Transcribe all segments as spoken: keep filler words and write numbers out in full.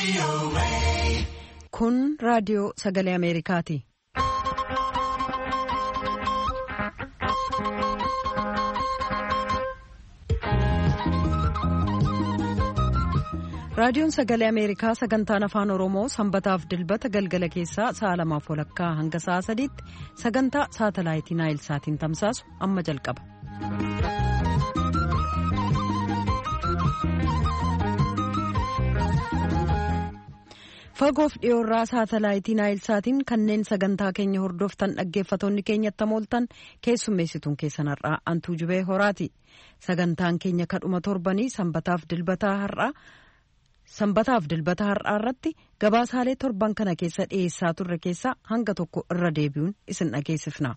Kun raadiyoo sagalee Ameerikaati. Raadiyoon sagalee Ameerikaa sagantaan afaan Oromoo sanbataaf dilbata galgala keessaa sa'a lamaaf walakkaa hanga sa'a sadiitti sagantaa saatalaayitii Naayilsaatiin tamsaasu amma jalqaba. Fagoof dhiyoorraa saatalaayitii Naayilsaatiin kanneen sagantaa keenya hordoftan dhaggeeffatoonni keenyatti mooltan keessummeessituun keessan har'aa Antuu Jubee Horaati. Sagantaan keenya kadhuma torbanii sanbataaf dilbataa har'aa. Sanbataaf dilbata har'aa irratti gabaasaalee torban kana keessa dhiyeessaa turre keessaa hanga tokko irra deebi'uun isin dhageessifna.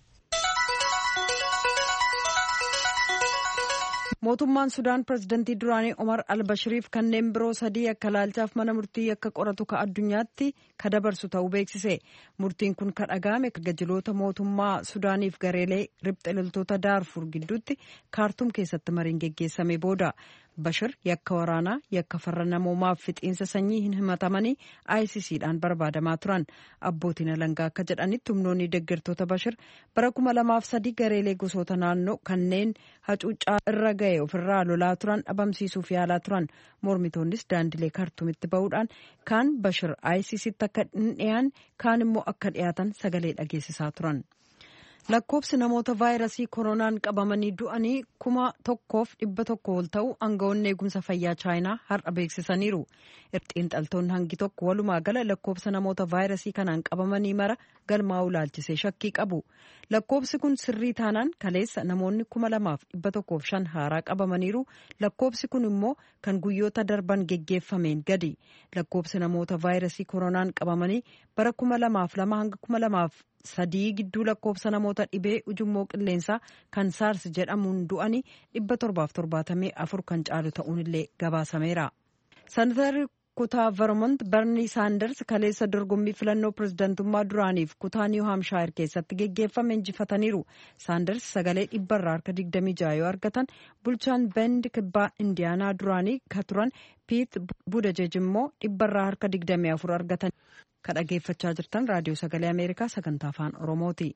Mootummaan Sudaan pirezidantii duraanii Omar al-Bashiriif kanneen biroo sadii akka laalchaaf mana murtii akka qoratu ka addunyaatti ka dabarsu ta'uu beeksise. Murtiin kun ka dhaga'ame gajiloota mootummaa Sudaaniif gareelee riphxe loltoota Daarfur gidduutti kaartum keessatti mariin geggeessame booda. Bashir yakka waraanaa yakka farra namoomaaf fixiinsa sanyii hin himatamanii I C Cdhaan barbaadamaa turan. Abbootiin alangaa akka jedhanitti humnoonni deeggartoota Bashir bara kuma lamaaf sadii gareelee gosoota naannoo kanneen hacuuccaa irra ga'e ofirraa lolaa turan dhabamsiisuuf yaalaa turan. Mormitoonnis daandilee kaartumitti ba'uudhaan kaan Bashir I C Ctti akka hin dhiyaanne kaan immoo akka dhiyaatan sagalee dhageessisaa turan. Lakkoofsi namoota vaayirasii koronaan qabamanii du'anii kuma tokkoof dhibba tokko ol ta'u aangawoonni eegumsa fayyaa chaayinaa har'a beeksisaniiru. Xiinxaltoonni hangi tokko walumaa gala lakkoofsa namoota vaayirasii kanaan qabamanii mara galmaa'uu laalchisee shakkii qabu. Lakkoofsi kun sirrii taanaan kaleessa namoonni kuma lamaaf dhibba tokkoof shan haaraa qabamaniiru. Lakkoofsi kun immoo kan guyyoota darban geggeeffameen gadi. Lakkoofsi namoota vaayirasii koronaan qabamanii bara kuma lamaaf lama hanga kuma lamaaf sadii gidduu lakkoofsa namoota dhibee ujummoo qilleensaa kan saars jedhamuun du'anii dhibba torbaaf torbaatamii afur kan caalu ta'uun illee gabaasameera. Senatarri kutaa Vermont Bernie Sanders kaleessa dorgommii filannoo pirezidantummaa duraaniif kutaa New Hampshire keessatti geggeeffame injifataniiru. Sanders sagalee dhibbarraa harka digdamii jaha yoo argatan bulchaan Bend kibbaa Indiyaanaa duraanii ka turan Pete Buttigieg immoo dhibbarraa harka digdamii afur argatan. Ka dhageeffachaa jirtan raadiyoo sagalee Ameerikaa sagantaa afaan Oromooti.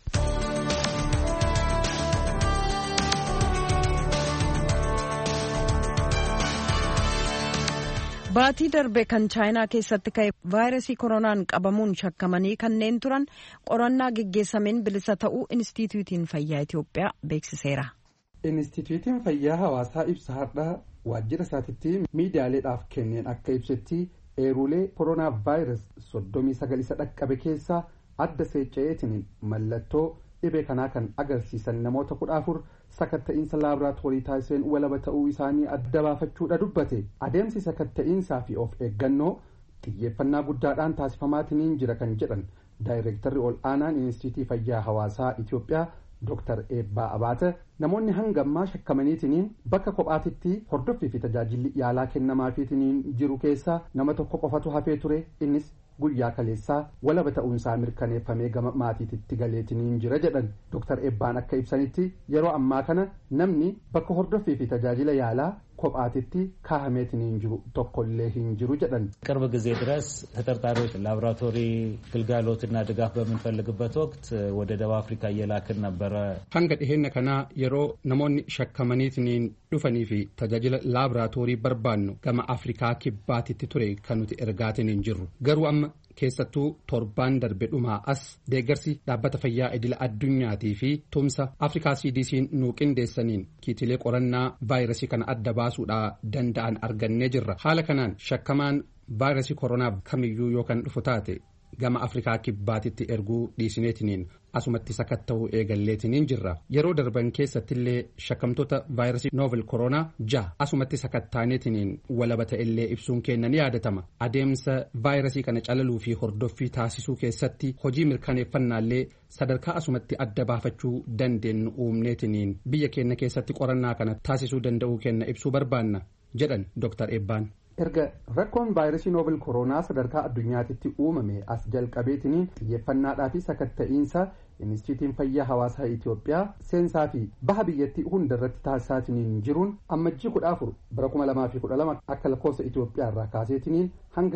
Baatii darbe kan chaayinaa keessatti ka'e vaayirasii koronaan qabamuun shakkamanii kanneen turan qorannaa geggeessameen bilisa ta'uu Inistituutiin Fayyaa Itoophiyaa beeksiseera. Inistituutiin Fayyaa Hawaasaa ibsa har'aa waajjira isaatiitti miidiyaaleedhaaf kenneen akka ibsetti eerulee koronaa vaayirasii soddomii sagal isa dhaqqabe keessaa adda seecca'eetiin mallattoo dhibee kanaa kan agarsiisan namoota kudha afur sakatta'iinsa laaboraatoorii taasiseen walaba ta'uu isaanii adda baafachuudha dubbate. Adeemsi sakatta'iinsaa fi of eeggannoo xiyyeeffannaa guddaadhaan taasifamaatiin jira kan jedhan daayireektarri ol aanaan Inistituutii Fayyaa Hawaasaa Itoophiyaa Dooktar Eebbaa Abaate namoonni hanga ammaa shakkamaniitiin bakka kophaatitti hordoffii fi tajaajilli yaalaa kennamaafiitiin jiru keessaa nama tokko qofatu hafee ture. Innis guyyaa kaleessaa walaba ta'uunsaa mirkaneeffamee gama maatiitti galeetiin jira jedhan. Dooktar Eebbaan akka ibsanitti yeroo ammaa kana namni bakka hordoffii fi tajaajila yaalaa kophaatitti kaahameetiin jiru tokkollee hin jiru jedhan. ቅርብ ጊዜ ድረስ ተጠርጣሪዎች ላቦራቶሪ ግልጋሎትና ድጋፍ በምንፈልግበት ወቅት ወደ ደቡብ አፍሪካ እየላክን ነበረ. hanga dhiheenya kanaa yeroo namoonni shakkamaniitiin dhufanii fi tajaajila laaboraatoorii barbaannu gama Afrikaa kibbaatitti ture kan nuti ergaatiin jirru. Garuu amma keessattuu torbaan darbe dhumaa as deeggarsi dhaabbata fayyaa idila addunyaatii fi tumsa Afrikaa C D C'n nuu qindeessaniin kiitilee qorannaa vaayirasii kana adda baasuudhaa danda'an argannee jirra. Haala kanaan shakkamaan vaayirasii koronaa kamiyyuu yoo kan dhufu taate gama Afrikaa kibbaatitti erguu dhiisineetiniin asumatti sakatta'uu eegalleetiniin jirra. Yeroo darban keessattillee shakkamtoota vaayirasii novel koronaa jaha asumatti sakattaaneetiniin walaba ta'ellee ibsuun keenya ni yaadatama. Adeemsa vaayirasii kana calaluu fi hordoffii taasisuu keessatti hojii mirkaneeffannaallee sadarkaa asumatti adda baafachuu dandeenyu uumneetiniin biyya keenya keessatti qorannaa kana taasisuu danda'uu keenya ibsuu barbaanna jedhan Dooktar Eebbaan. erga rakkoon vaayirasii noobel koronaa sadarkaa addunyaatitti uumame as jalqabeetiniin xiyyeeffannaadhaa fi sakatta'iinsa Inistituutiin Fayyaa Hawaasaa Itoophiyaa seensaa fi baha biyyattii hundarratti taasisaatiniin jiruun ammajjii kudha afur bara kuma lamaa fi kudha lama akka lakkoofsa Itoophiyaa irraa kaaseetiniin hanga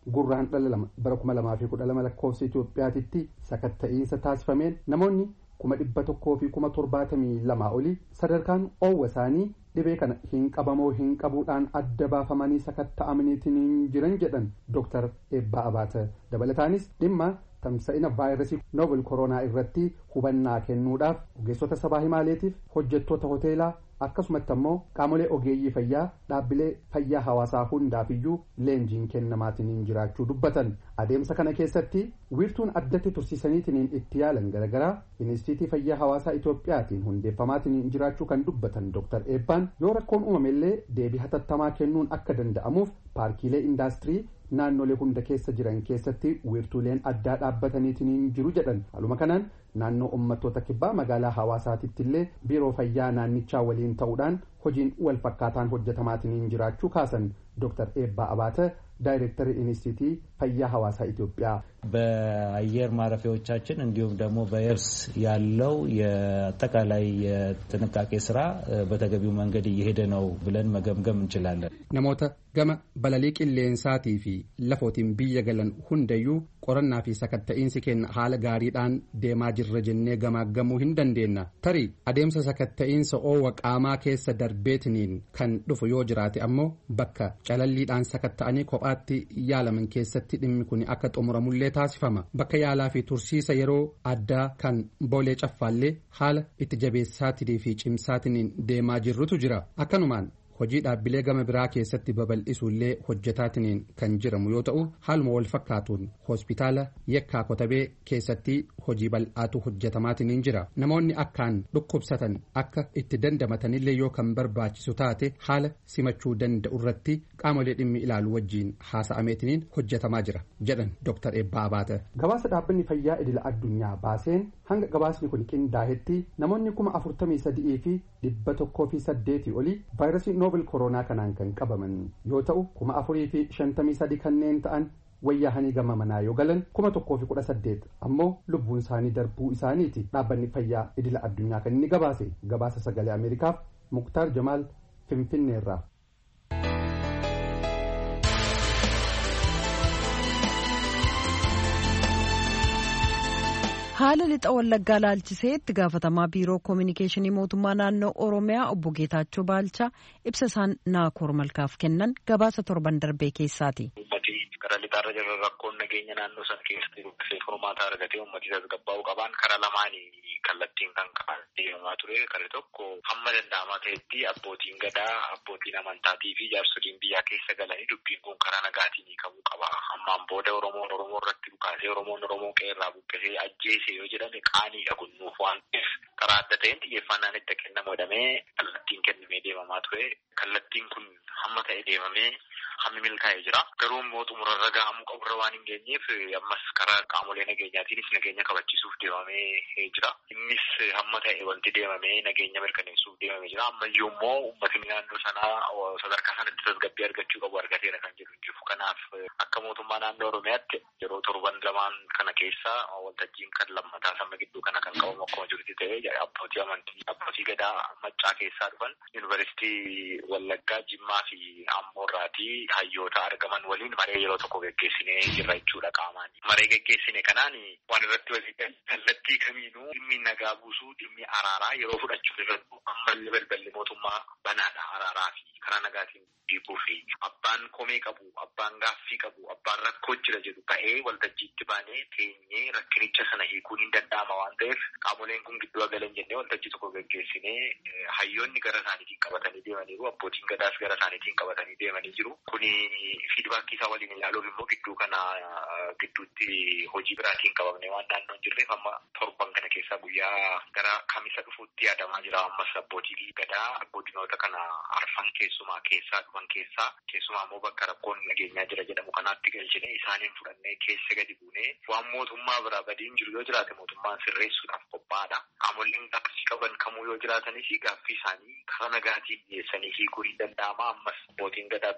gurraan dhala lama bara kuma lamaa fi kudha lama lakkoofsa Itoophiyaatitti sakatta'iinsa taasifameen namoonni kuma dhibba tokkoo fi kuma torbaatamii lamaa olii sadarkaan oowwa isaanii dhibee kana hin qabamoo hin qabuudhaan adda baafamanii sakatta'amaniitiin jiran jedhan Dooktar Eebbaa Abaata. Dabalataanis dhimma tamsa'ina vaayirasii novel koronaa irratti hubannaa kennuudhaaf ogeessota sabaa himaaleetiif hojjettoota hoteelaa akkasumatti ammoo qaamolee ogeeyyii fayyaa dhaabbilee fayyaa hawaasaa hundaafiyyuu leenjiin kennamaatiin jiraachuu dubbatan. Adeemsa kana keessatti wiirtuun addatti tursiisaniitiin itti yaalan garagaraa Inistiitii Fayyaa Hawaasaa Itoophiyaatiin hundeeffamaatiin jiraachuu kan dubbatan Dooktar Eebbaan yoo rakkoon uumamellee deebii hatattamaa kennuun akka danda'amuuf paarkiilee indaastirii naannolee hunda keessa jiran keessatti wiirtuuleen addaa dhaabbataniitiin jiru jedhan. Haaluma kanaan naannoo uummattoota kibbaa magaalaa Hawaasaatitti illee biiroo fayyaa naannichaa waliin ta'uudhaan hojiin wal fakkaataan hojjetamaatiin jiraachuu kaasan Dooktar Eebbaa Abaata ዳይሬክተር ኢንስቲቲ ፈያ ሐዋሳ ኢትዮጵያ በአየር ማረፊያዎቻችን እንዲሁም ደግሞ በየብስ ያለው የአጠቃላይ የጥንቃቄ ስራ በተገቢው መንገድ እየሄደ ነው ብለን መገምገም እንችላለን። ነሞተ ገመ በለሊቅ ሌንሳቲ ፊ ለፎቲን ቢየገለን ሁንደዩ ቆረና ፊ ሰከተኢንሲ ኬን ሐለ ጋሪዳን ዴማ ጅረጀኔ ገማገሙ ሂንደንዴና ተሪ አዴምሰ ሰከተኢንሰ ኦ ወቃማ ኬሰ ደርቤትኒን ከን ዱፉ ዮጅራቲ አሞ በከ ጨለሊዳን ሰከተአኒ ኮጳቲ ያለምን ኬሰቲ ድሚ ኩኒ አከ ጦሙረሙሌ taasifama bakka yaalaa fi tursiisa yeroo addaa kan boolee caffaallee haala itti jabeessaatii fi cimsaatiin deemaa jirrutu jira. Akkanumaan hojii dhaabbilee gama biraa keessatti babal'isuullee hojjetaatiin kan jiramu yoo ta'u haaluma wal fakkaatuun hospitaala Yekkaa Kotabee keessatti hojii bal'aatu hojjetamaatiin jira. Namoonni akkaan dhukkubsatan akka itti dandamatanillee yoo kan barbaachisu taate haala simachuu danda'u irratti qaamolee dhimmi ilaalu wajjiin haasa'ameetiin hojjetamaa jira jedhan Dooktar Eebbaa Abaata. Gabaasa dhaabbanni fayyaa idila addunyaa baaseen hanga gabaasni kun qindaa'etti namoonni kuma afurtamii sadii fi dhibba tokkoo fi saddeetii olii vaayirasii noobel koronaa kanaan kan qabaman yoo ta'u kuma afurii fi shantamii sadii kanneen ta'an wayyaahanii gama manaa yoo galan kuma tokkoo fi kudha saddeet ammoo lubbuun isaanii darbuu isaaniiti. Dhaabbanni fayyaa idila addunyaa kan inni gabaase gabaasa sagalee Ameerikaaf Muktaar Jamaal Finfinneerraa. haala lixa wallaggaa laalchisee itti gaafatamaa biiroo koominikeeshinii mootummaa naannoo oromiyaa obbo Geetaachoo Baalchaa ibsa isaan Naakoor Malkaaf kennan gabaasa torban darbee keessaati. Gara lixaarra jirra rakkoon nageenya naannoo sana keessatti dhufee furmaata argatee uummatni tasgabbaa'uu qaban karaa lamaanii kallattiin kan qaban deemaa ture. Karaa tokko hamma danda'amaa ta'etti abbootiin gadaa, abbootiin amantaatii fi jaarsoliin biyyaa keessa galanii dubbiin kun karaa nagaatiin hiikamuu qaba. Ammaan booda Oromoon Oromoo irratti dhukaasee Oromoon Oromoo qeerraa buqqisee ajjeese yoo jedhame qaaniidha gunnuuf waan ta'eef karaa adda ta'een xiyyeeffannaan itti kennamu jedhamee kallattiin kennamee deemamaa ture. Kallattiin kun hamma ta'e deemamee hammi milkaa'ee jira. Garuu immoo xumurarra gahamuu qaburra waan hin geenyeef ammas karaa qaamolee nageenyaatiinis nageenya kabachiisuuf deemamee jira. Innis hamma ta'e wanti deemamee nageenya mirkaneessuuf deemamee jira. Ammayyuu immoo uummatni naannoo sanaa sadarkaa sanatti tasgabbii argachuu qabu argateera kan jedhu jiru. Kanaaf akka mootummaa naannoo Oromiyaatti yeroo torban lamaan kana keessa waltajjiin kan lammataa sama gidduu kana kan qabamu akkuma jirutti ta'ee abbootii amantii abbootii gadaa maccaa keessaa dhufan yuunivarsiitii Wallaggaa, Jimmaa fi Amboorraatii hayyoota argaman waliin maree yeroo tokko geggeessinee jirra jechuudha qaamaan. Maree geggeessine kanaan waan irratti walii kallattii kamiinuu dhimmi nagaa buusuu dhimmi araaraa yeroo fudhachuu irratti ammallee balballi mootummaa banaadha. Araaraa fi karaa nagaatiin hiikuu fi abbaan komee qabu, abbaan gaaffii qabu, abbaan rakkoo jira jedhu ba'ee waltajjiitti baanee teenyee rakkinicha sana hiikuun hin danda'ama waan ta'eef qaamoleen kun gidduu galan jennee waltajjii tokko geggeessinee hayyoonni gara isaaniitiin qabatanii deemaniiru, abbootiin gadaas gara isaaniitiin qabatanii deemanii jiru. Kuni fiidbaakii isaa waliin ilaaluuf immoo gidduu kana gidduutti hojii biraatiin qabamne waan naannoo hin jirreef amma torban kana keessaa guyyaa gara kamisa dhufuutti yaadamaa jira. Ammas abbootii gadaa godinoota kana arfan keessumaa keessaa dhufan keessaa keessumaa immoo bakka rakkoon nageenyaa jira jedhamu kanaatti galchine isaaniin fudhannee keessa gadi buunee waan mootummaa biraa badiin jiru yoo jiraate mootummaan sirreessuudhaaf qophaa'aadha. Qaamoleen gaaffii qaban kamuu yoo jiraatanis gaaffii isaanii karaa nagaatiin dhiyeessanii hiikuu hin danda'ama. Ammas abbootiin gadaatti galanii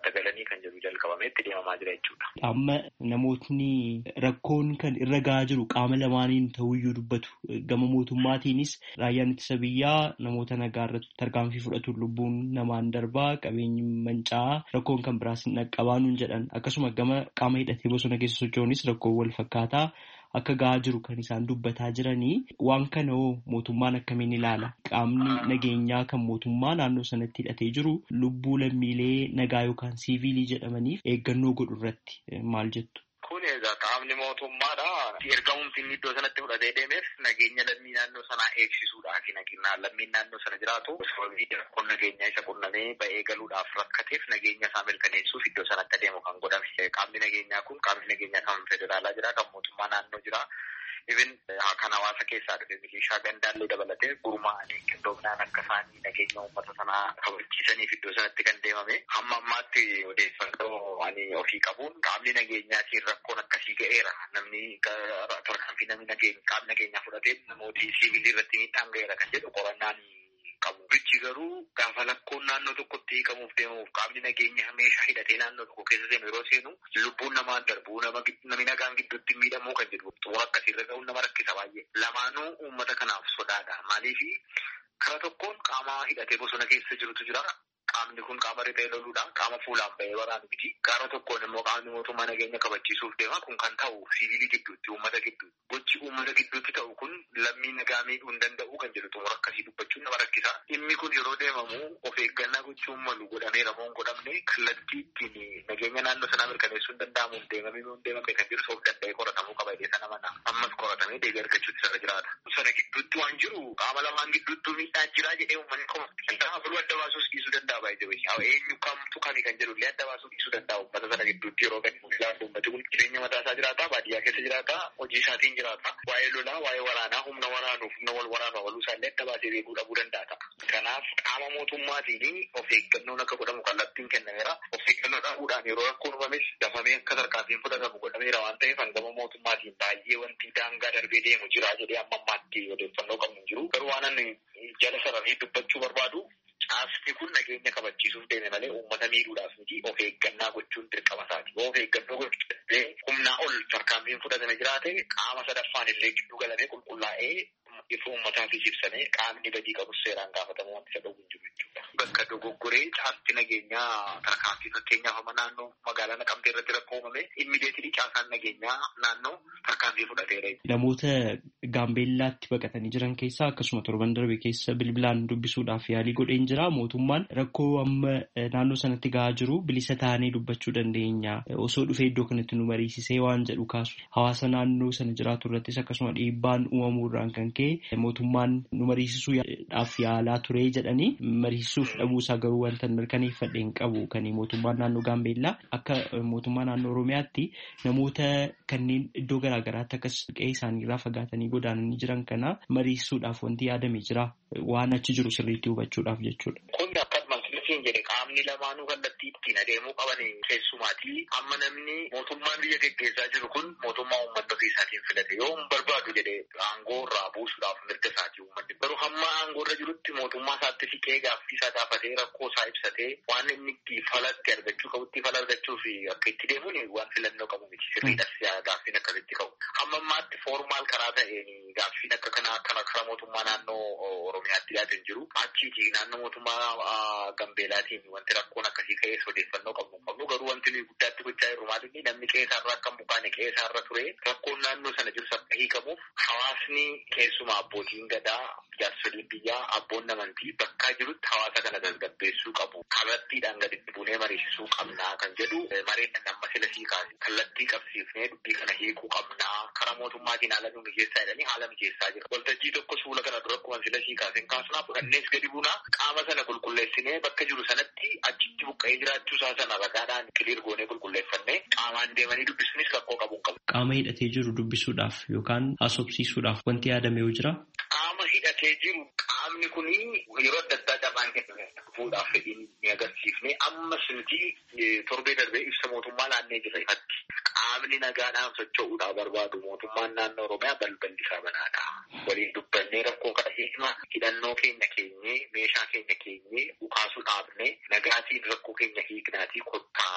kan jedhu jalqabamee itti deemamaa jira jechuudha. Amma namootni rakkoon kan irra gahaa jiru qaama lamaaniin ta'uyyuu dubbatu. Gama mootummaatiinis raayyaan ittisa biyyaa namoota nagaa irratti tarkaanfii fudhatu lubbuun namaan darbaa qabeenyi manca'aa rakkoon kan biraas hin dhaqqabaanuun jedhan akkasuma gama qaama hidhatee bosona keessa socho'uunis rakkoo wal fakkaataa akka gahaa jiru kan isaan dubbataa jiranii waan kana hoo mootummaan akkamiin ilaala? Qaamni nageenyaa kan mootummaa naannoo sanatti hidhatee jiru lubbuu lammiilee nagaa yookaan siiviilii jedhamaniif eeggannoo godhu irratti maal jettu? Kun egaa qaamni mootummaadha. Ergamumti inni iddoo sanatti fudhatee deemeef nageenya lammii naannoo sanaa eegsisuudhaaf nageenya lammiin naannoo sana jiraatu sababii rakkoon nageenyaa isa qunnamee ba'ee galuudhaaf rakkateef nageenya isaa mirkaneessuuf iddoo sanatti adeemu kan godhame. Qaamni nageenyaa kun qaamni nageenyaa kan federaalaa jira, kan mootummaa naannoo jira. Even kan hawaasa keessaa dhufe milishaa gandaallee dabalatee gurmaa'anii qindoominaan akka isaanii nageenya uummata sanaa kabachiisaniif iddoo sanatti kan deemame. Hamma ammaatti odeeffannoo ani ofii qabuun qaamni nageenyaatiin rakkoon akkasii ga'eera. Namni tarkaanfii namni nageenya qaamni nageenyaa fudhatee namooti siivilii irratti miidhaan ga'eera kan jedhu qorannaan qabu. Bichi garuu gaafa lakkoon naannoo tokkotti hiikamuuf deemuuf qaamni nageenya meeshaa hidhatee naannoo tokko keessa seenu yeroo seenu lubbuun namaan darbuu namni nagaan gidduutti miidhamuu kan jedhu xumura akkasiirra ga'uun nama rakkisa baay'ee. Lamaanuu uummata kanaaf sodaadha. Maaliif kara tokkoon qaama hidhatee bosona keessa jirutu jira. Qaamni kun qaama riphee loluudha. Qaama fuulaan ba'ee waraanu miti. Gara tokkoon immoo qaamni mootummaa nageenya kabachiisuuf deema. Kun kan ta'u siivilii gidduutti, uummata gidduutti. Gochi uummata gidduutti ta'u kun lammii nagaa miidhuu hin danda'u kan jedhu xumura akkasii dubbachuun nama rakkisa. Dhimmi kun yeroo deemamu of eeggannaa gochuun malu godhameera moo hin godhamne kallattii ittiin nageenya naannoo sanaa mirkaneessuu hin danda'amu hin deemamee moo hin deemamne kan jedhu of danda'ee qoratamuu qaba jedhee sana mana. Ammas qoratamee deebii argachuutti sana jiraata. Sana gidduutti waan jiru qaama lamaan gidduutti miidhaan jira jedhee uummanni qofa. Kanaafuu adda baasuus dhiisuu danda'a. Eenyu kamtu kami kan jedhu illee adda baasuu dhiisuu danda'a. Uummata sana gidduutti yeroo gadi mul'atu uummati kun jireenya mataa isaa jiraata, baadiyyaa keessa jiraata, hojii isaatiin jiraata. Waa'ee lolaa, waa'ee waraanaa, humna waraanuuf humna wal waraanaa waluu isaallee adda baasee beekuu dhabuu danda'a. Kanaaf qaama mootummaatiin of eeggannoon akka godhamu kallattiin kennameera. Of eeggannoo dhabuudhaan yeroo rakkoon uumames dafamee akka tarkaanfiin fudhatamu godhameera waan ta'eef hangama mootummaatiin baay'ee wanti daangaa darbee deemu jira jedhee amma ammaatti odeeffannoo qabnu jiru. Garuu waan ani jala sararee dubbachuu barbaadu caasni kun nageenya kabachiisuuf deeme malee uummata miidhuudhaaf miti. Of eeggannaa gochuun dirqama isaati. Of eeggannoo gochuudhaaf humnaa ol tarkaanfiin fudhatame jiraate qaama sadaffaan illee gidduu galamee qulqullaa'ee ifa uummataafis ibsamee qaamni badii qabus seeraan gaafatamu wanti isa dhowwu hin jiru jechuudha. Bakka dogoggoree caasti nageenyaa tarkaanfii fakkeenyaaf amma naannoo magaalaa Naqamtee irratti rakkoo uumame immideetilii caasaan nageenyaa naannoo tarkaanfii fudhateera. Namoota Gaambeellaatti baqatanii jiran keessaa akkasuma torban darbe keessa bilbilaan dubbisuudhaaf yaalii godheen jira. Mootummaan rakkoo amma naannoo sanatti gahaa jiru bilisa ta'anii dubbachuu dandeenya. Osoo dhufee iddoo kanatti nu mariisisee waan jedhu kaasu. Hawaasa naannoo sana jiraatu irrattis akkasuma dhiibbaan uumamuu irraan kan ka'e mootummaan nu mariisisuudhaaf yaalaa ture jedhanii mariisisuuf dhabuusaa garuu wanta mirkaneeffadhe hin qabu. Kan mootummaan naannoo Gaambeellaa akka mootummaa naannoo Oromiyaatti namoota kanneen iddoo garaa garaatti akkas qe'ee isaaniirraa fagaatanii godaananii jiran kana mariisuudhaaf wanti yaadame jira. Waan achi jiru sirriitti hubachuudhaaf jechuudha. Kun akkasumas siin jedhe qaamni lamaanuu kallattii ittiin adeemuu qaban keessumaati. Amma namni mootummaan biyya geggeessaa jiru kun mootummaa uummata ofii isaatiin filate yoo hin barbaadu jedhee aangoo irraa buusuudhaaf mirga isaati uummanni. Garuu hamma aangoo irra jirutti mootummaa isaatti siqee gaaffii isaa gaafatee rakkoo isaa ibsatee waan inni itti falatti argachuu qabutti fala argachuu fi akka itti deemuun waan filannoo qabu miti. Sirriidhas gaaffiin akkasitti qabu. Hamma ammaatti foormaal karaa ta'een gaaffiin akka kanaa kana karaa mootummaa naannoo Oromiyaatti dhiyaatan jiru. Achiiti naannoo mootummaa Gambeelaatiin wanti rakkoon akkasii ka'ees odeeffannoo qabnu qabnu garuu wanti nuyi guddaatti gochaa jirru maalinni namni qe'eessaarraa akka buqqaane qe'eessaarra ture rakkoon naannoo sana jiru akka hiikamuuf hawaasni keessumaa abbootiin gadaa jaarsoliin biyyaa abboonni amantii bakkaa jirutti hawaasa kana tasgabbeessuu qabu. Kallattiidhaan gaditti buunee mariisisuu qabnaa kan jedhu mareedhaan amma sila sii kaase kallattii qabsiifnee dubbii kana hiikuu qabnaa karaa mootummaatiin haala nu mijeessaa jedhanii haala mijeessaa jira. Waltajjii tokko suula kana dura akkuma sila sii kaaseen kaasnaa fudhannees gadi buunaa qaama sana qulqulleessinee bakka jiru sanatti achitti buqqa'ee jiraachuu isaa sana ragaadhaan kiliir goonee qulqulleeffannee qaamaan deemanii dubbisuunis rakkoo qabu hin qabu. Qaama hidhatee jiru dubbisuudhaaf yookaan haasofsiisuudhaaf wanti yaadame yoo jira? Qaama hidhatee jiru qaamni kun yeroo adda addaa dhabaan kenname fuudhaaf fedhiin ni agarsiifne ammas nuti torbee darbee ibsa mootummaa laannee jirra ifatti. Qaamni nagaadhaan socho'uudhaaf barbaadu mootummaan naannoo Oromiyaa balballi isaa banaadha. Waliin dubbannee rakkoo kana hiikna hidhannoo keenya keenyee meeshaa keenya keenyee dhukaasuu dhaabne nagaatiin rakkoo keenya hiiknaatii kottaa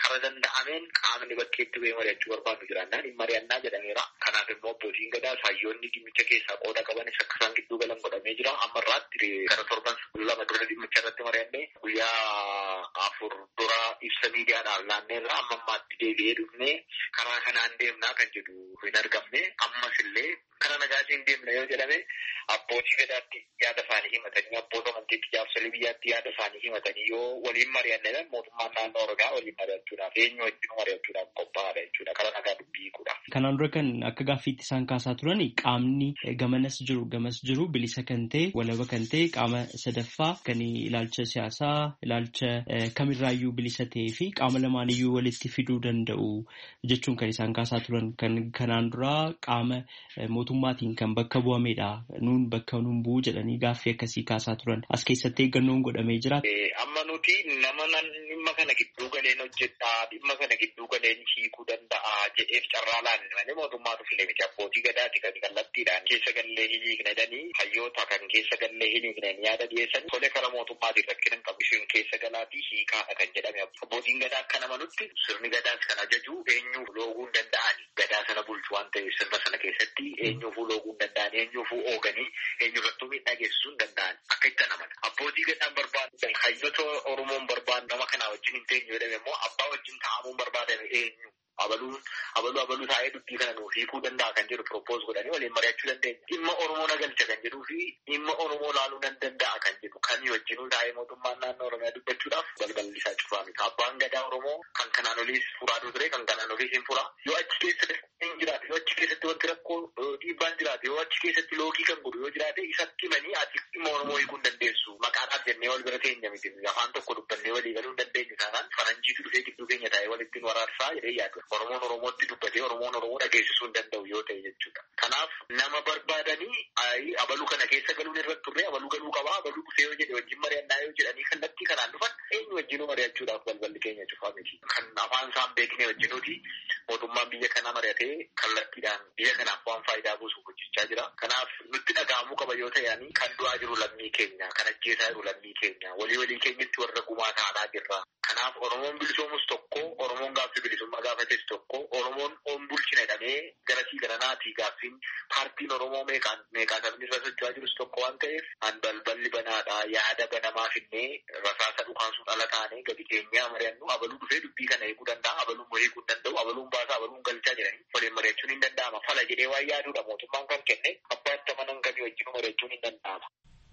kara danda'ameen qaamni bakkeetti ba'ee mari'achuu barbaadu jiraannaan hin mari'annaa jedhameera. Kanaaf immoo abbootiin gadaa saayyoonni dhimmicha keessaa qooda qabanis akka isaan gidduu galan godhamee jira. Amma irraatti gara torban lama dura dhimmicha irratti mari'annee guyyaa afur dura ibsa miidiyaadhaaf laanneerra amma ammaatti deebi'ee dhufnee karaa kanaan deemnaa kan jedhu hin argamne. Ammas illee karaa nagaatiin deemna yoo jedhame abbootii gadaatti yaada isaanii himatanii abboota amantiitti jaarsolii biyyaatti yaada isaanii himatanii yoo waliin mari'anne mootummaan naannoo Oromiyaa waliin mari'achuudhaaf eenyu wajjin mari'achuudhaaf qophaa'aadha jechuudha. Karaa nagaa dubbii hiikuudhaaf. Kanaan dura kan akka gaaffiitti isaan kaasaa turan qaamni gamanas jiru gamas jiru bilisa kan ta'e walaba kan ta'e qaama sadaffaa kan ilaalcha siyaasaa ilaalcha kamirraayyuu bilisa ta'ee fi qaama lamaaniyyuu walitti fiduu danda'u jechuun kan isaan kaasaa turan kan kanaan dura qaama mootummaatiin kan bakka bu'amedha. Nuun bakka nuun bu'u jedhanii gaaffii akkasii kaasaa turan. As keessatti eeggannoon godhamee jira. Amma nuti nama dhimma kana gidduu galeen hojjedhaa dhimma kana gidduu galeen hiikuu danda'a jedheef carraa laanne malee mootummaatu filee miti. Abbootii gadaati kan kallattiidhaan keessa gallee hin hiiknedhanii hayyoota kan keessa gallee hin hiiknen yaada dhiyeessanii tolee karaa mootummaatiin rakkinan qabu isheen keessa galaatii hiikaadha kan jedhame. Abbootiin gadaa akka namanutti sirni gadaas kan ajaju eenyuuf looguu hin danda'ani. Gadaa sana bulchu waan ta'eef sirna sana keessatti eenyuufuu looguu hin danda'an eenyuufuu ooganii eenyurrattuu miidhaa geessisuu hin danda'an akka itti amana. Abbootii gadaan barbaadu hayyoota Oromoon barbaadu nama kanaa wajjin hin teenye jedhame immoo abbaa wajjin taa'amuun barbaadame eenyu abaluun abaluu abaluu taa'ee dubbii kana nuuf hiikuu danda'a kan jedhu propose godhanii waliin mari'achuu dandeenya. Dhimma Oromoo nagalcha kan jedhuu fi dhimma Oromoo laaluu nan danda'a kan jedhu kamii wajjinuu taa'ee mootummaan naannoo Oromiyaa dubbachuudhaaf balballi isaa cufaa miti. Abbaan gadaa Oromoo kan kanaan oliis furaa ture kan kanaan oliis hin furaa yoo achi keessa hin jiraate yoo achi keessatti wanti rakkoo dhiibbaan jiraate yoo achi keessatti loogii kan godhu yoo jiraate isatti himanii ati dhimma Oromoo hiikuu hin dandeessu maqaadhaaf jennee wal bira teenya miti afaan tokko dubbannee walii galuu hin dandeenyu taanaan faranjiitu dhufee gidduu keenya taa'ee walittiin waraarsaa jedhee yaadu. Oromoon Oromootti dubbatee Oromoon Oromoo dhageessisuu hin danda'u yoo ta'e jechuudha. Kanaaf nama barbaadanii abaluu kana keessa galuun irratti turre abaluu galuu qabaa abaluu dhufee yoo jedhe wajjin mari'annaa yoo jedhanii kallattii kanaan dhufan eenyu wajjinuu mari'achuudhaaf balballi keenya cufaa miti. Kan afaan isaan beekne wajjinuuti mootummaan biyya kanaa mari'atee kallattiidhaan biyya kanaaf waan faayidaa buusuuf hojjechaa jira. Kanaaf nutti dhaga'amuu qaba yoo ta'ani kan du'aa jiru lammii keenya kan ajjeesaa jiru lammii keenya walii walii keenyatti warra gumaa ta'anaa jirra. Kanaaf Oromoon bilisoomus tokko Oromoon gaaffii bilisummaa gaafates tokko Oromoon on bulchina jedhamee garasii garanaatii gaaffiin paartiin Oromoo meeqaan meeqaa sabni irra socho'aa jirus tokko waan ta'eef an balballi banaadha yaada banamaa finnee rasaasa dhukaasuun ala taanee gadi keenyaa mari'annu abaluu dhufee dubbii kana eeguu danda'a abaluun eeguu hin danda'u abaluun baasaa abaluun galchaa jedhanii waliin mari'achuun hin danda'ama fala jedhee waan yaaduudha mootummaan kan kenne abbaatti amanan kamii wajjin mari'achuun hin danda'ama.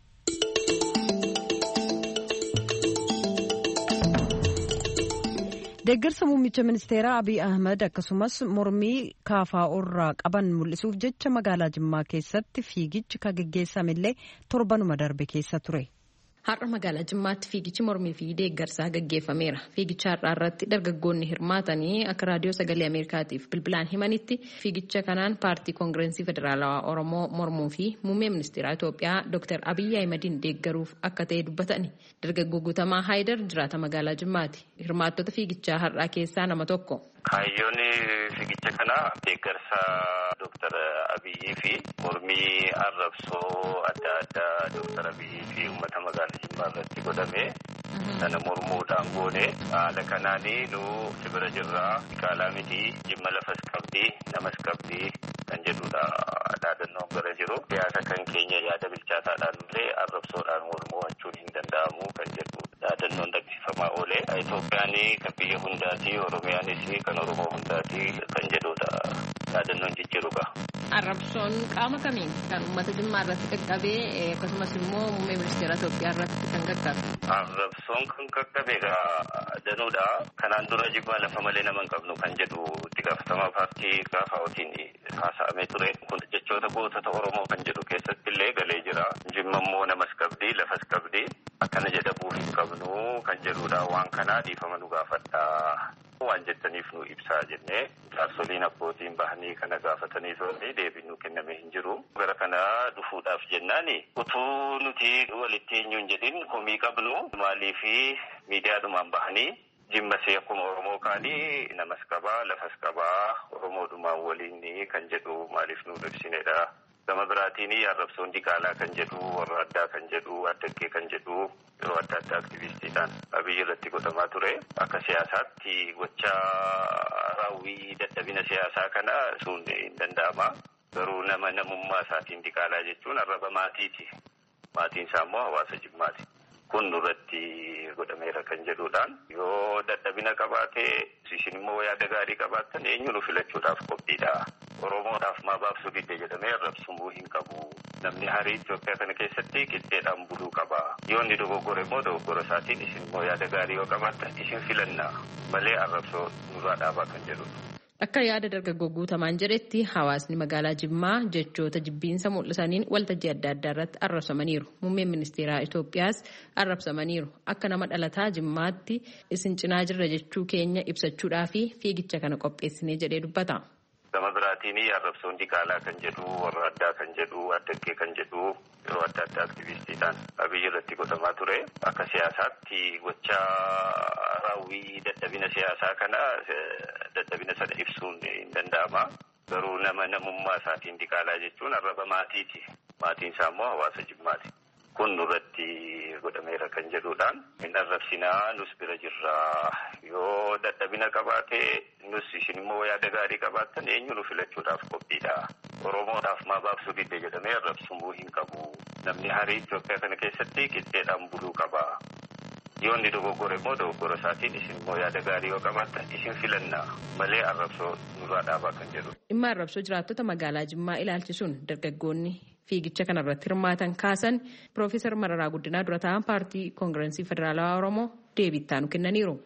Deeggarsa muummicha ministeeraa Abiy Ahmed akkasumas mormii kaafaa'oo irraa qaban mul'isuuf jecha magaalaa Jimmaa keessatti fiigichi kan gaggeessamillee torbanuma darbe keessa ture. Har'a magaalaa Jimmaatti fiigichi mormii fi deeggarsaa gaggeeffameera. Fiigicha har'aa irratti dargaggoonni hirmaatanii akka raadiyoo sagalee Ameerikaatiif bilbilaan himanitti fiigicha kanaan paartii koongireensii federaalawaa Oromoo mormuu fi muummee ministeeraa Itoophiyaa Dooktar Abiy Ahmediin deeggaruuf akka ta'e dubbatani. Dargaggoo Guutamaa Haayidar jiraata magaalaa Jimmaati. Hirmaattota fiigichaa har'aa keessaa nama tokko. Kaayyoon fiigicha kanaa deeggarsa Dooktar Abiyyii fi mormii arrabsoo adda addaa Dooktar Abiyyii fi uummata magaalaa Jimmaa irratti godhame sana mormuudhaan goone haala kanaanii nu sibira jirraa qaalaa miti Jimma lafas qabdi namas qabdi kan jedhudha dhaadannoon gara jiru siyaasa kan keenya yaada bilchaataadhaan malee arrabsoodhaan mormuun hin danda'amu kan jedhu dhaadannoon dagsifamaa oole Itoophiyaan kan biyya hundaati Oromiyaanis kan Oromoo hundaati kan jedhudha dhaadannoon jijjiiruudha. Arrabsoon qaama kamiin kan uummata Jimmaa irratti qaqqabee akkasumas immoo muummee ministeera Itoophiyaa irratti kan qaqqabe. Arrabsoon kan qaqqabe danuudha. Kanaan dura Jimmaa lafa malee nama hin qabnu kan jedhu itti gaafatamaa paartii kaafaa'ootiin haasa'amee ture. Kun jechoota gootota Oromoo kan jedhu keessatti illee galee jira. Jimma immoo namas qabdi lafas qabdi akkana jedhamuu hin qabnu kan jedhudha. Waan kanaa dhiifama nu gaafadha. Waan jettaniif nu ibsaa jennee jaarsoliin abbootiin bahanii kana gaafatanii turanii deebiin nu kenname hin jiru. Gara kana dhufuudhaaf jennaani utuu nuti walitti eenyuun jedhin komii qabnu maaliif miidiyaadhumaan bahanii Jimmasee akkuma Oromoo kaanii namas qabaa lafas qabaa Oromoodhumaan waliin kan jedhu maaliif nu ibsinedha Gama biraatiin arrabsoon diqaalaa kan jedhu, warra addaa kan jedhu, addaggee kan jedhu yeroo adda addaa aktivistiidhaan Abiyyi irratti godhamaa ture. Akka siyaasaatti gocha raawwii dadhabina siyaasaa kana sun hin danda'ama. Garuu nama namummaa isaatiin diqaalaa jechuun arraba maatiiti. Maatiin isaa immoo hawaasa Jimmaati. Kun nurratti godhameera kan jedhuudhaan yoo dadhabina qabaate isin immoo yaada gaarii qabaattan eenyuun filachuudhaaf qophiidha. Oromootaaf maa baabsuu didde jedhamee arrabsumuu hin qabu. Namni harii Itoophiyaa kana keessatti qixxeedhaan buluu qaba. Yoo inni dogoggore immoo dogoggora isaatiin isin immoo yaada gaarii yoo qabaattan isin filanna malee arrabsoo nurraa dhaabaa kan jedhudha. Akka yaada dargaggoo Guutamaan jedhetti hawaasni magaalaa Jimmaa jechoota jibbiinsa mul'isaniin waltajjii adda addaa irratti arrabsamaniiru. Muummeen ministeeraa Itoophiyaas arrabsamaniiru. Akka nama dhalataa Jimmaatti isin cinaa jirra jechuu keenya ibsachuudhaa fi fiigicha kana qopheessinee jedhee dubbata. Gama biraatiin arrabsoon diqaalaa kan jedhu, warra addaa kan jedhu, addaggee kan jedhu yeroo adda addaa aktivistiidhaan Abiyyi irratti godhamaa ture. Akka siyaasaatti gocha raawwii dadhabina siyaasaa kana dadhabina sana ibsuun hin danda'ama. Garuu nama namummaa isaatiin diqaalaa jechuun arraba maatiiti. Maatiin isaa immoo hawaasa Jimmaati. Kun nurratti godhameera kan jedhuudhaan hin arrabsinaa nus bira jirraa. Yoo dadhabina qabaate nus isin immoo yaada gaarii qabaattan eenyuun filachuudhaaf qophiidha. Oromootaaf maa baabsuu didde jedhamee arrabsumuu hin qabu. Namni harii Itoophiyaa kana keessatti qixxeedhaan buluu qaba. Yoo inni dogoggore immoo dogoggora isaatiin isin immoo yaada gaarii yoo qabaattan isin filanna malee arrabsoo nurraa dhaabaa kan jedhudha. Dhimma arrabsoo jiraattota magaalaa Jimmaa ilaalchisuun dargaggoonni fiigicha kanarratti hirmaatan kaasan Piroofeesar Mararaa Guddinaa dura ta'an paartii Koongirensii Federaalawaa Oromoo deebii itti aanu kennaniiru.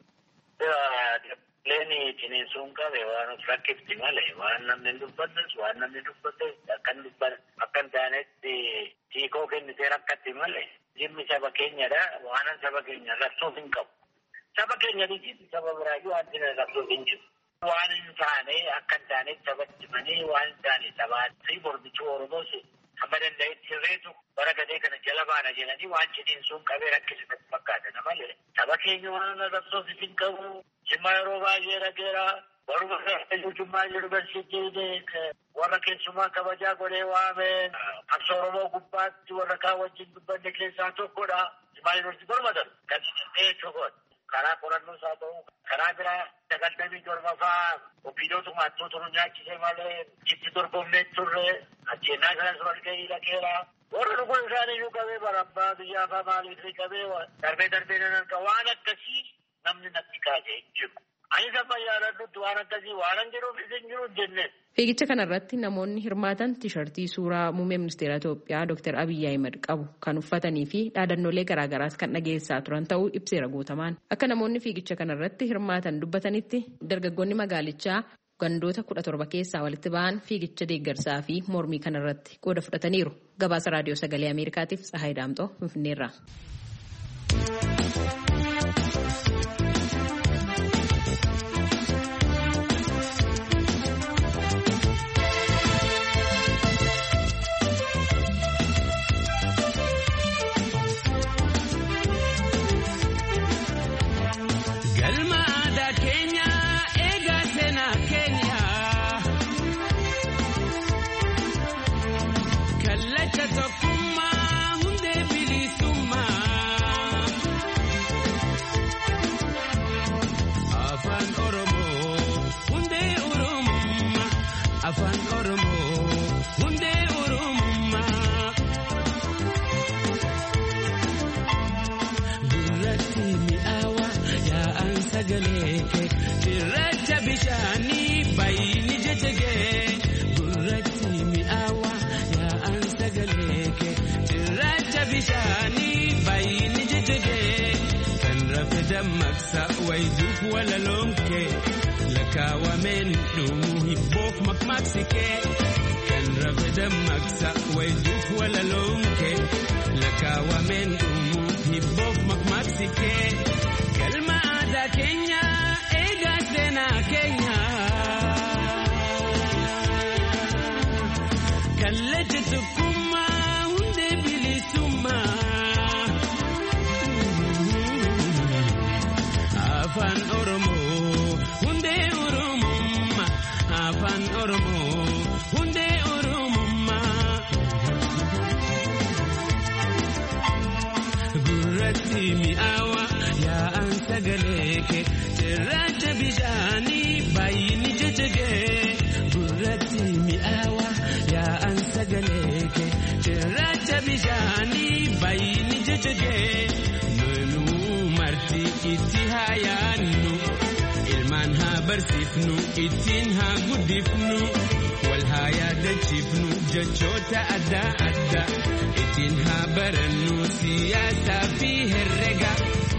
Leeni ciniinsuun qabe waan of rakkifti malee waan namni dubbatus waan namni dubbatus akkan dubban akkan taanetti hiikoo kennitee rakkatti malee Jimmi saba keenyadha waan saba keenya rakkoo hin qabu. Saba keenya dhiisiti saba biraayyuu wanti rakkoo hin jiru. Waan hin taane akkan taanetti sabatti manii waan hin taane sabaatti mormichuu Oromoos hamma danda'etti hirreetu bara gadee kana jala baana jedhanii waan ciniinsuun qabee rakkisifatti fakkaatan malee saba keenya waan rakkoo hin qabu. Jimmaa yeroo baay'ee dhageera warra keessatti Jimmaa yuunivarsiitii warra keessumaa kabajaa godhee waame qabsoo Oromoo gubbaatti warra kaan wajjin dubbanne keessaa tokkodha. Jimmaa yuunivarsiitii gormatan kan ta'e tokkodha. Karaa qorannoos haa ta'u karaa biraa sagaltamii torbaffaa ofiidootu maattuu turu nyaachisee malee itti dorgomnee turre ajjeennaa kanas wal gahii dhageera. Warra dhuguun isaanii iyyuu qabee barabbaa biyyaa fa'aa maaliif qabee darbee darbee nan arga waan akkasii namni natti kaasee jiru. Ani sama yaadadhutti waan akkasii waan jiruuf isin jiru jenne. Fiigicha kanarratti namoonni hirmaatan tiishartii suuraa muummee ministeera Itoophiyaa Dooktar Abiyyi Ahimad qabu kan uffatanii fi dhaadannoolee garaagaraas kan dhageessaa turan ta'uu ibseera Guutamaan. Akka namoonni fiigicha kanarratti hirmaatan dubbatanitti dargaggoonni magaalichaa gandoota kudha torba keessaa walitti ba'an fiigicha deeggarsaa fi mormii kanarratti qooda fudhataniiru. Gabaasa Raadiyoo Sagalee Ameerikaatiif Tsahaay Daamxoo Finfinneerraa. Afaan Oromoo hundee Oromummaa sagalee cirracha bishaanii baay'inni jajjagee gurratti mi'aawa yaa'an sagalee cirracha bishaanii baay'inni jajjagee nunuu marti itti haa yaannu ilmaan haa barsiifnu ittiin haa guddifnu wal haa yaadachiifnu jechoota adda addaa ittiin haa barannu siyaasaa fi herrega.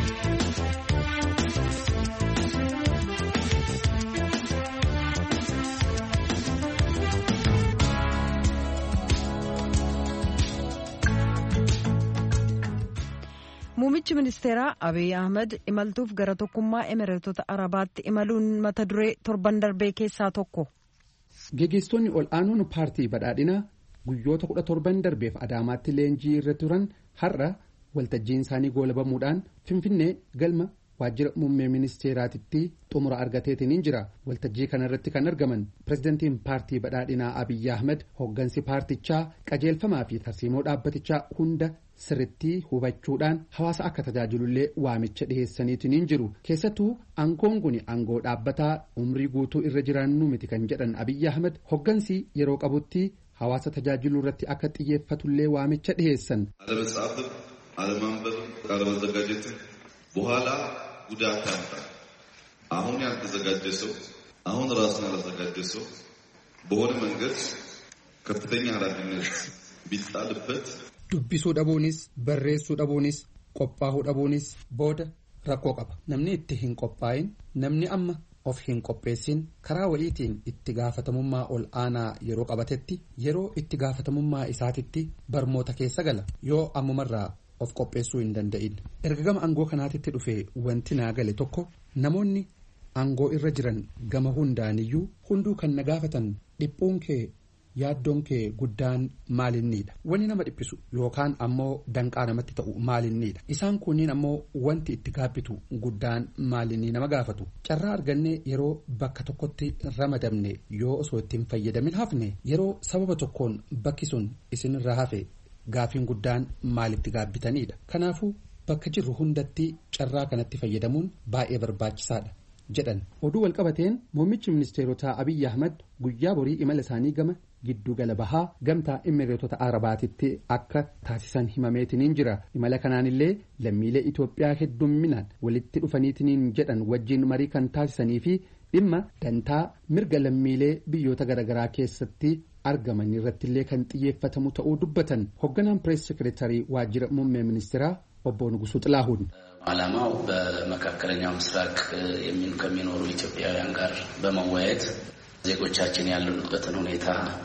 Muummichi ministeeraa Abiy Ahmed imaltuuf gara tokkummaa Emireetota Arabaatti imaluun mata duree torban darbee keessaa tokko. Gaggeessitoonni ol aanuun paartii badhaadhinaa guyyoota kudha torban darbeef Adaamaatti leenjii irra turan har'a waltajjiin isaanii goolabamuudhaan Finfinnee galma waajjira muummee ministeeraatitti xumura argateetiin jira. Waltajjii kanarratti kan argaman pirezidantiin paartii badhaadhinaa Abiy Ahmed hooggansi paartichaa qajeelfamaa fi tarsiimoo dhaabbatichaa hunda sirritti hubachuudhaan hawaasa akka tajaajilullee waamicha dhiheessaniitiin jiru. Keessattuu aangoon kun aangoo dhaabbataa umrii guutuu irra jiraannu miti kan jedhan Abiy Ahmed hooggansi yeroo qabutti hawaasa tajaajiluu irratti akka xiyyeeffatullee waamicha dhiheessan. አለመጻፍም አለማንበብም አለመዘጋጀትም በኋላ ጉዳት ያመጣል። አሁን ያልተዘጋጀ ሰው አሁን ራሱን ያላዘጋጀ ሰው በሆነ መንገድ ከፍተኛ ኃላፊነት ቢጣልበት dubbisuu dhabuunis barreessuu dhabuunis qophaa'uu dhabuunis booda rakkoo qaba. Namni itti hin qophaa'in namni amma of hin qopheessin karaa wayiitiin itti gaafatamummaa ol aanaa yeroo qabatetti yeroo itti gaafatamummaa isaatitti barmoota keessa gala yoo ammumarraa of qopheessuu hin danda'in. Erga gama aangoo kanaatitti dhufee wanti naa gale tokko namoonni aangoo irra jiran gama hundaaniyyuu hunduu kan na gaafatan dhiphuun kee yaaddoon kee guddaan maalinniidha. Wanni nama dhiphisu yookaan ammoo danqaa namatti ta'u maalinniidha. Isaan kunniin ammoo wanti itti gaabbitu guddaan maalinnii nama gaafatu. Carraa argannee yeroo bakka tokkotti ramadamne yoo osoo ittiin fayyadamin hafne yeroo sababa tokkoon bakki sun isinirra hafe gaafiin guddaan maalitti gaabbitanidha. Kanaafuu bakka jirru hundatti carraa kanatti fayyadamuun baay'ee barbaachisaadha jedhan. Oduu walqabateen muummichi ministeerotaa Abiy Ahmed guyyaa borii imala isaanii gama giddu gala bahaa gamtaa Emireetota Arabaatitti akka taasisan himameetiin jira. Imala kanaanillee lammiilee Itoophiyaa heddumminaan walitti dhufaniitiin jedhan wajjin marii kan taasisanii fi dhimma dantaa mirga lammiilee biyyoota garaagaraa keessatti argaman irrattillee kan xiyyeeffatamu ta'uu dubbatan. Hoogganaan pirees sekereetarii waajjira muummee ministeeraa obbo Nugusuu Xilaahuun ዓላማው በመካከለኛው ምስራቅ ከሚኖሩ ኢትዮጵያውያን ጋር በመወያየት ዜጎቻችን ያሉበትን ሁኔታ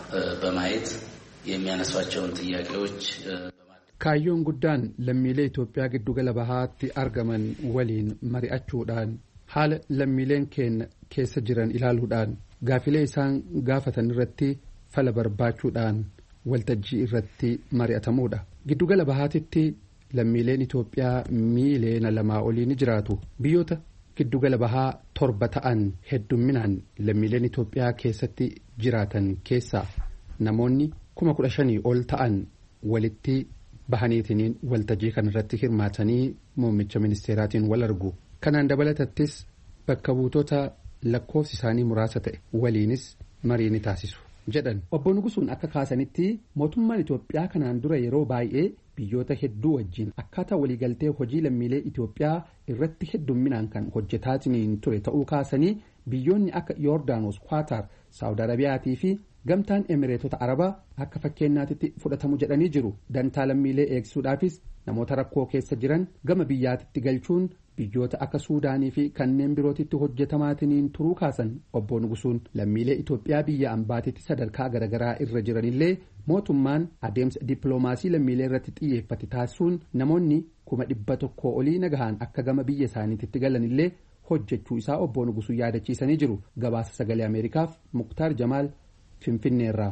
በማየት የሚያነሷቸውን ጥያቄዎች kaayyoon guddaan lammiilee Itoophiyaa giddu gala bahaatti argaman waliin mari'achuudhaan haala lammiileen keenya keessa jiran ilaaluudhaan gaafilee isaan gaafatan irratti fala barbaachuudhaan waltajjii irratti mari'atamuudha. Giddu gala bahaatitti lammiileen Itoophiyaa miiliyoona lamaa olii ni jiraatu. Biyyoota giddugala bahaa torba ta'an heddumminaan lammiileen Itoophiyaa keessatti jiraatan keessaa namoonni kuma kudha shanii ol ta'an walitti bahaniitiin waltajjii kanarratti hirmaatanii muummicha ministeeraatiin wal argu. Kanaan dabalatattis bakka buutota lakkoofsi isaanii muraasa ta'e waliinis marii ni taasisu jedhan. Obbo Nugusuun akka kaasanitti mootummaan Itoophiyaa kanaan dura yeroo baay'ee biyyoota hedduu wajjin akkaataa waliigaltee hojii lammiilee Itoophiyaa irratti heddumminaan kan hojjetaatiin ture ta'uu kaasanii biyyoonni akka Yoordaanos, Kwaatar, Saawud Arabiyaatii fi gamtaan Emireetota Arabaa akka fakkeenyaatti fudhatamu jedhanii jiru. Dantaa lammiilee eegsisuudhaafis namoota rakkoo keessa jiran gama biyyaatitti galchuun biyyoota akka Suudaanii fi kanneen birootitti hojjetamaatiin turuu kaasan. Obbo Nugusuun lammiilee Itoophiyaa biyya ambaatitti sadarkaa garaagaraa irra jiranillee mootummaan adeemsa dippiloomaasii lammiilee irratti xiyyeeffate taasisuun namoonni kuma dhibba tokkoo olii nagahaan akka gama biyya isaaniitti galanillee hojjechuu isaa Obbo Nugusuun yaadachiisanii jiru. Gabaasa sagalee Ameerikaaf Muktaar Jamaal Finfinneerraa.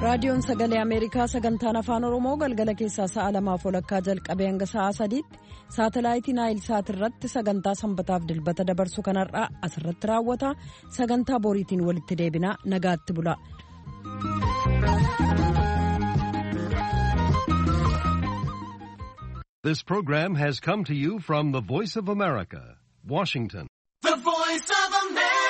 raadiyoon sagalee ameerikaa sagantaan afaan oromoo galgala keessaa sa'a lamaaf walakkaa jalqabee hanga sa'a sadiitti saatalaayitii naayil saat irratti sagantaa sanbataaf dilbata dabarsu kanarraa asirratti raawwata. Sagantaa boriitiin walitti deebinaa nagaatti bula. This program has come to you from the Voice of America, Washington.